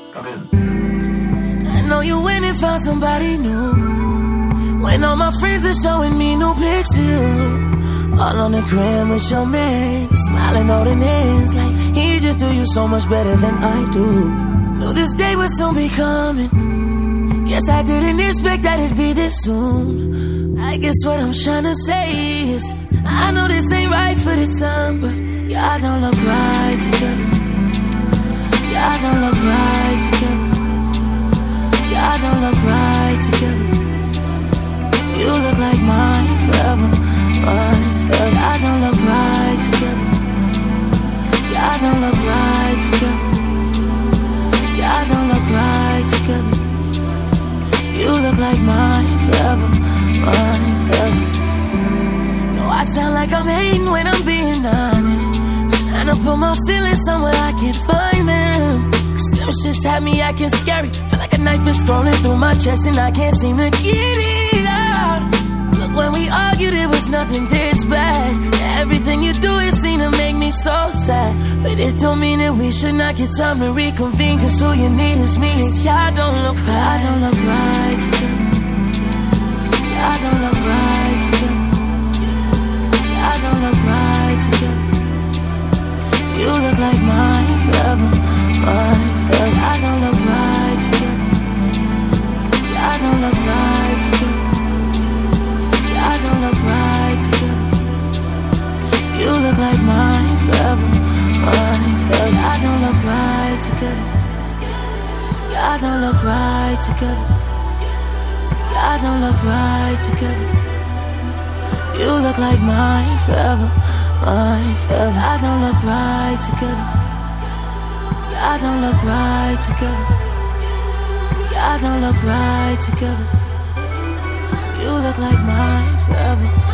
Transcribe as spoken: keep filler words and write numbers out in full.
Come in. I know you went and found somebody new. When all my friends are showing me new pictures, all on the gram with your man, smiling holding hands like he just do you so much better than I do. Knew this day would soon be coming. Guess I didn't expect that it'd be this soon. I guess what I'm trying to say is, I know this ain't right for the time, but y'all don't look right together. Y'all don't look right together. Y'all don't look right together. You look like mine forever, mine forever. Y'all don't look right together. Y'all don't look right together. Y'all don't look right together. You look like mine forever, mine forever. No, I sound like I'm hating when I'm being honest. Trying to put my feelings somewhere I can't find them. Cause them shits have me acting scary. Feel like a knife is scrolling through my chest and I can't seem to get it out. Look, when we argued it was nothing this bad. Everything you do is seem to make me so sad. But it don't mean that we should not get time to reconvene. Cause all you need is me. Y'all don't look right. Y'all don't look right together. Y'all don't look right together. Y'all don't look right together. You look like mine forever, mine forever. Y'all don't look right together. Y'all don't look right together. Y'all don't look right together. You look like mine forever, mine forever. Y'all don't look right together. Y'all don't look right together. Y'all don't look right together. You look like mine forever, mine forever. Y'all don't look right together. Y'all don't look right together. Y'all don't look right together. You look like mine forever.